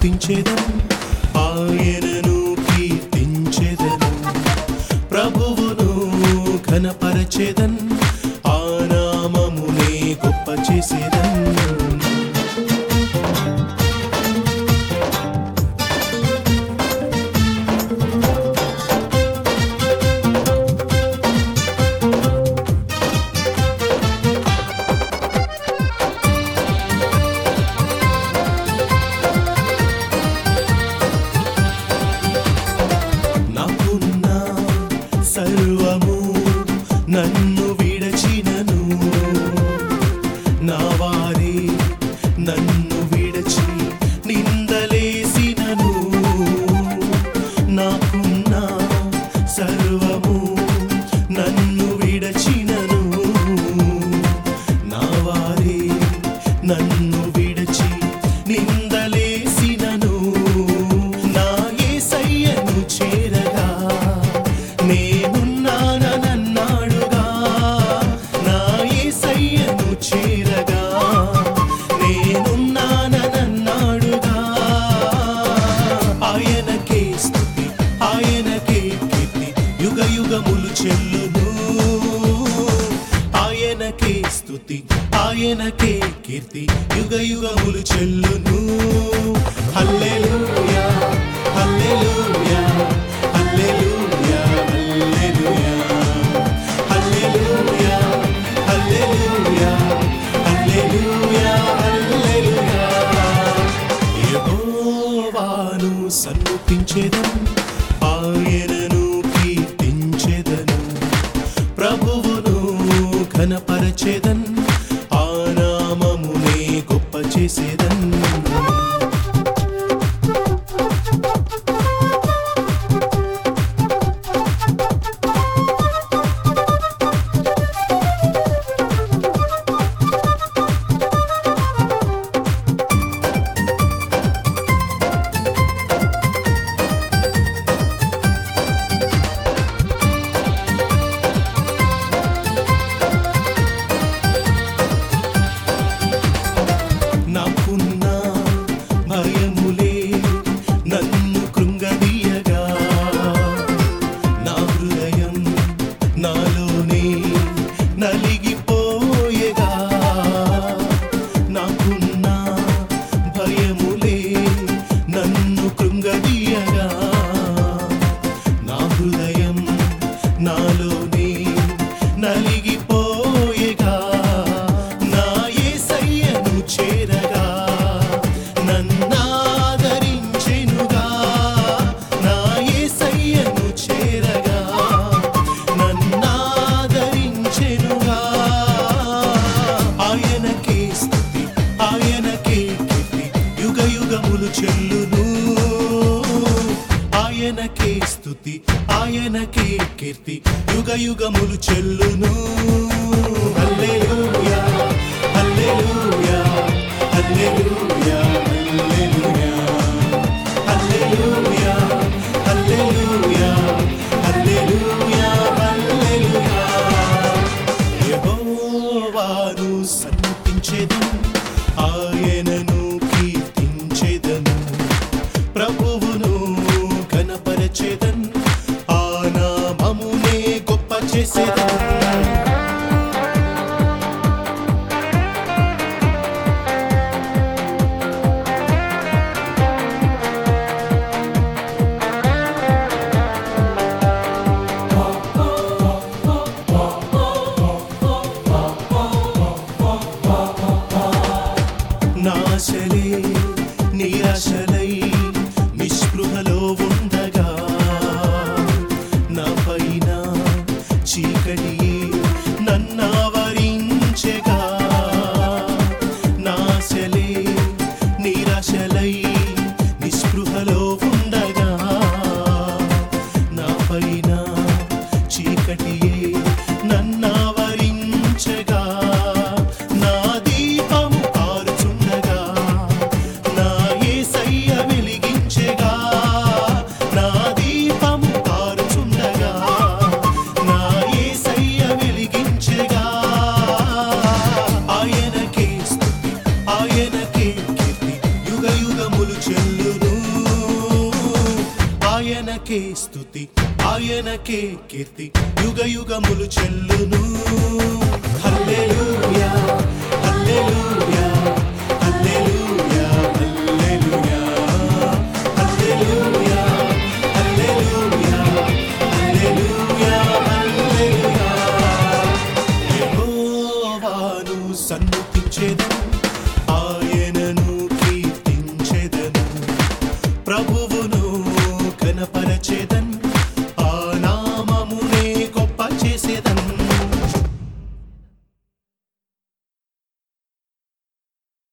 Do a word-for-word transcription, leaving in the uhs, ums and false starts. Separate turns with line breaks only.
స్తుతించెదను, ఆయనను కీర్తించెదను, ప్రభువును ఘనపరచెదను, ఆ నామమునే గొప్ప చేసేదను. సర్వము నన్ను విడచినను, నా వారే నన్ను విడచి నిందలేసినను, నాకున్న సర్వము నన్ను విడచినను, నా వారే నన్ను విడచి నిందలేసినను, నా యేసయ్యను చేరగా నేనున్నానన్నాడుగా, నా యేసయ్యను చేరగా నేనున్నానన్నాడుగా, ఆయనకే స్తుతి, ఆయనకే కీర్తి, యుగ యుగములు చెల్లును, ఆయనకే స్తుతి, ఆయనకే కీర్తి, యుగ యుగములు చెల్లును. హల్లెలూయా హల్లెలూయా హల్లెలూయా హల్లెలూయా హల్లెలూయా హల్లెలూయా హల్లెలూయా హల్లెలూయా. యెహోవాను సన్నుతించెదను, ఆయనను కీర్తించెదను, ప్రభువును ఘనపరచెదను, ఆ నామమునే గొప్ప చేసేదను. నాకున్న భయములే నన్ను కృంగదీయగా, నా హృదయం నాలోనే నలిగిపోయేగా, నాకున్న భయములే నన్ను కృంగదీయగా, నా హృదయం నాలోనే నలిగిపోయేగా, నా యేసయ్యను చేరగా నన్నాదరించెనుగా, నా యేసయ్యను చేరగా నన్నాదరించెనుగా, ఆయనకే స్తుతి, ఆయనకే కీర్తి, యుగ యుగములు చెల్లును, ఆయనకే స్తుతి, ఆయనకే కీర్తి, యుగ యుగములు చెల్లును. హల్లెలూయా హల్లెలూయా హల్లెలూయా హల్లెలూయా హల్లెలూయా హల్లెలూయా హల్లెలూయా. యెహోవాను సన్నుతించెదను, ఆయనను కీర్తించెదను, ప్రభువును ఘనపరచెదను, ఆ నామమునే గొప్ప చేసేదను. నాశలే నిరాశలై నిస్పృహలో ఉండగా, నా పైన చీకటియే ఆయనకే స్తుతి ఆయనకే కీర్తి యుగ యుగములు చెల్లును హల్లెలూయా హల్లెలూయా